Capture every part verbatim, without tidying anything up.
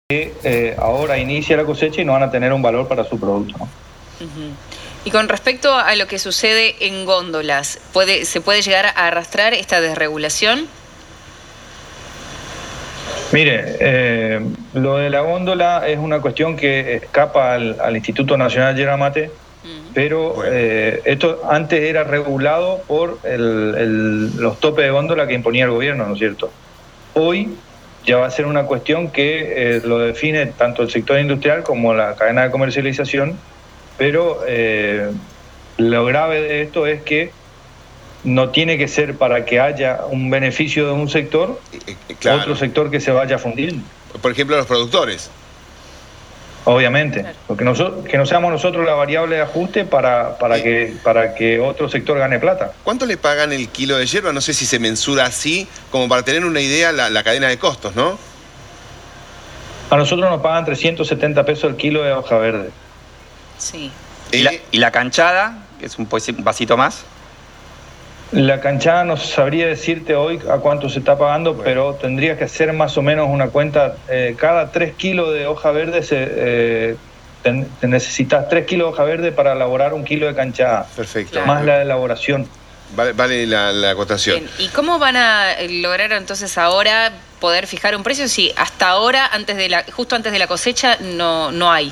que eh, ahora inicia la cosecha y no van a tener un valor para su producto, ¿no? Uh-huh. Y con respecto a lo que sucede en góndolas, ¿puede, ¿se puede llegar a arrastrar esta desregulación? Mire, eh, lo de la góndola es una cuestión que escapa al, al Instituto Nacional Yerba Mate, uh-huh. pero bueno. eh, esto antes era regulado por el, el, los topes de góndola que imponía el gobierno, ¿no es cierto? Hoy ya va a ser una cuestión que eh, lo define tanto el sector industrial como la cadena de comercialización, pero eh, lo grave de esto es que no tiene que ser para que haya un beneficio de un sector, eh, claro. otro sector que se vaya fundiendo. Por ejemplo, los productores. Obviamente, porque nosotros, que no seamos nosotros la variable de ajuste para, para, que, para que otro sector gane plata. ¿Cuánto le pagan el kilo de yerba? No sé si se mensura así, como para tener una idea la, la cadena de costos, ¿no? A nosotros nos pagan trescientos setenta pesos el kilo de hoja verde. Sí. ¿Y la, y la canchada, que es un, un vasito más? La canchada no sabría decirte hoy a cuánto se está pagando, bueno. pero tendría que hacer más o menos una cuenta. Eh, cada tres kilos de hoja verde se, eh, te, te necesitas tres kilos de hoja verde para elaborar un kilo de canchada. Perfecto. Claro. Más la elaboración. Vale, vale la, la acotación. Bien. ¿Y cómo van a lograr entonces ahora poder fijar un precio si hasta ahora, antes de la, justo antes de la cosecha, no, no hay?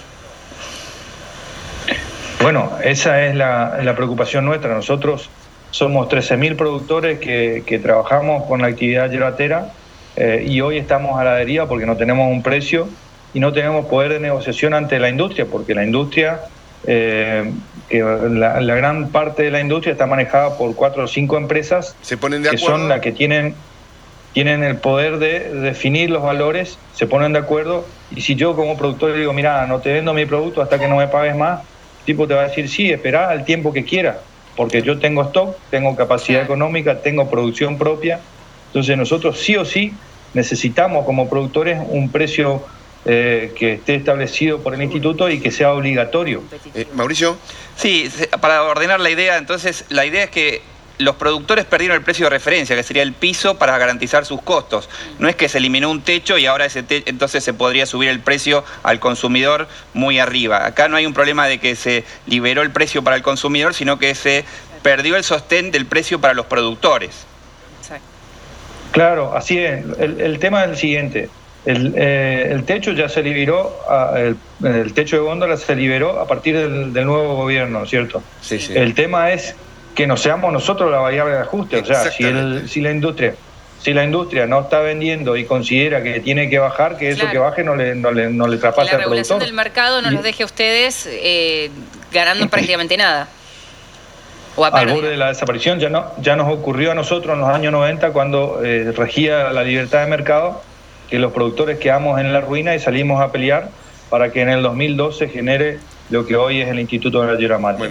Bueno, esa es la, la preocupación nuestra. Nosotros somos trece mil productores que, que trabajamos con la actividad yerbatera eh, y hoy estamos a la deriva porque no tenemos un precio y no tenemos poder de negociación ante la industria, porque la industria, eh, que la, la gran parte de la industria está manejada por cuatro o cinco empresas ¿Se ponen de que acuerdo? son las que tienen, tienen el poder de definir los valores, se ponen de acuerdo, y si yo como productor le digo, mira, no te vendo mi producto hasta que no me pagues más, el tipo te va a decir, sí, espera al tiempo que quieras, porque yo tengo stock, tengo capacidad económica, tengo producción propia. Entonces nosotros sí o sí necesitamos como productores un precio eh, que esté establecido por el instituto y que sea obligatorio. Eh, Mauricio. Sí, para ordenar la idea, entonces la idea es que los productores perdieron el precio de referencia, que sería el piso para garantizar sus costos. No es que se eliminó un techo y ahora ese te entonces se podría subir el precio al consumidor muy arriba. Acá no hay un problema de que se liberó el precio para el consumidor, sino que se perdió el sostén del precio para los productores. Claro, así es. El, el tema es el siguiente. El, eh, el techo ya se liberó, el, el techo de góndola se liberó a partir del, del nuevo gobierno, ¿cierto? Sí, sí. El tema es que no seamos nosotros la variable de ajuste. O sea, si, el, si la industria si la industria no está vendiendo y considera que tiene que bajar, que eso claro. que baje no le, no le, no le traspase al productor. La regulación del mercado no y, los deje a ustedes eh, ganando prácticamente nada. O a al borde de la desaparición ya, no, ya nos ocurrió a nosotros en los años noventa cuando eh, regía la libertad de mercado, que los productores quedamos en la ruina y salimos a pelear para que en el dos mil doce genere lo que hoy es el Instituto de la Yerba Mate. Bueno.